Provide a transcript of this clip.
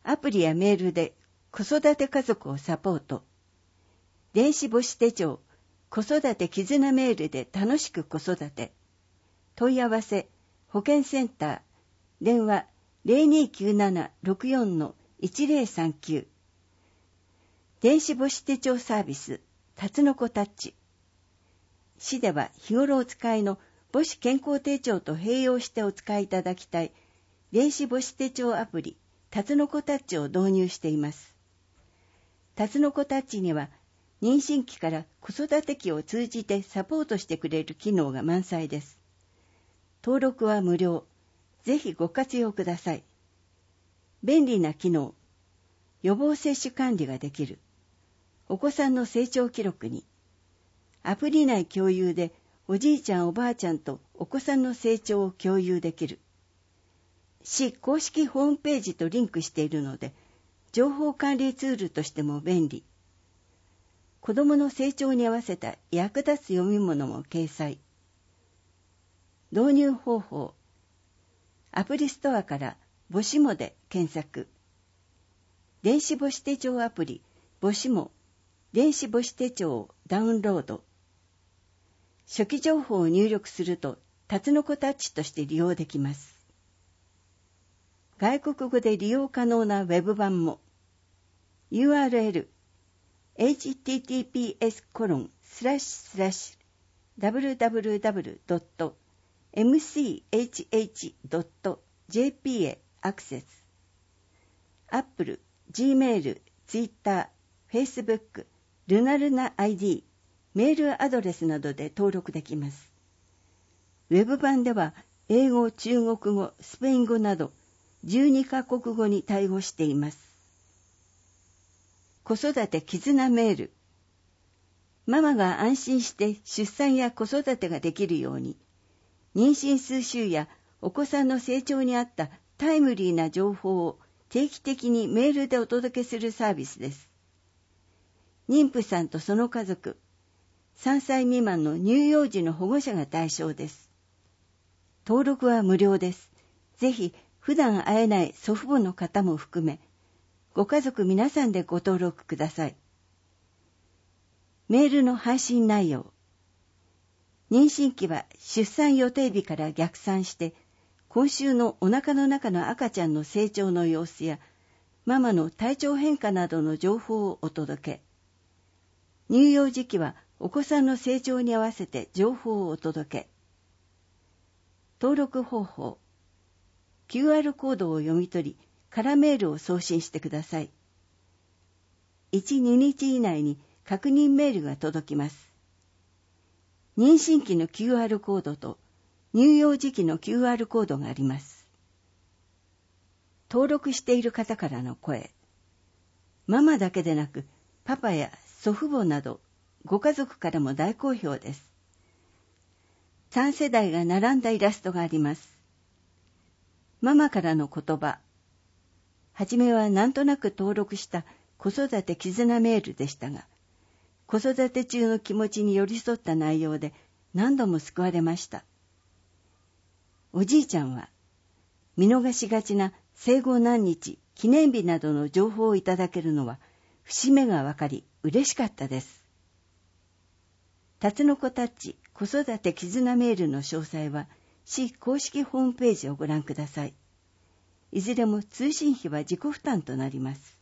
アプリやメールで子育て家族をサポート。電子母子手帳、子育て絆メールで楽しく子育て。問い合わせ、保健センター、電話 0297-64-1039。電子母子手帳サービス、タツノコタッチ。市では日頃お使いの母子健康手帳と併用してお使いいただきたい電子母子手帳アプリ、タツノコタッチを導入しています。タツノコタッチには、妊娠期から子育て期を通じてサポートしてくれる機能が満載です。登録は無料。ぜひご活用ください。便利な機能。予防接種管理ができる。お子さんの成長記録に。アプリ内共有でおじいちゃんおばあちゃんとお子さんの成長を共有できる。市公式ホームページとリンクしているので、情報管理ツールとしても便利。子どもの成長に合わせた役立つ読み物も掲載。導入方法。アプリストアから母子もで検索。電子母子手帳アプリ母子も電子母子手帳をダウンロード。初期情報を入力するとタツノコタッチとして利用できます。外国語で利用可能なウェブ版も。URL https://www.mchh.jp へアクセス。Apple、Gmail、Twitter、Facebook、ルナルナ ID、メールアドレスなどで登録できます。ウェブ版では英語、中国語、スペイン語など12カ国語に対応しています。子育て絆メール。ママが安心して出産や子育てができるように、妊娠数週やお子さんの成長に合ったタイムリーな情報を定期的にメールでお届けするサービスです。妊婦さんとその家族、3歳未満の乳幼児の保護者が対象です。登録は無料です。ぜひ普段会えない祖父母の方も含め、ご家族皆さんでご登録ください。メールの配信内容。妊娠期は出産予定日から逆算して、今週のお腹の中の赤ちゃんの成長の様子や、ママの体調変化などの情報をお届け。乳幼児期はお子さんの成長に合わせて情報をお届け。登録方法。QR コードを読み取り、空メールを送信してください。1、2日以内に確認メールが届きます。妊娠期の QR コードと乳幼児期の QR コードがあります。登録している方からの声。ママだけでなく、パパや祖父母など、ご家族からも大好評です。3世代が並んだイラストがあります。ママからの言葉。はじめはなんとなく登録した子育て絆メールでしたが、子育て中の気持ちに寄り添った内容で何度も救われました。おじいちゃんは、見逃しがちな生後何日、記念日などの情報をいただけるのは、節目がわかり嬉しかったです。タツノコタッチ子育て絆メールの詳細は、市公式ホームページをご覧ください。いずれも通信費は自己負担となります。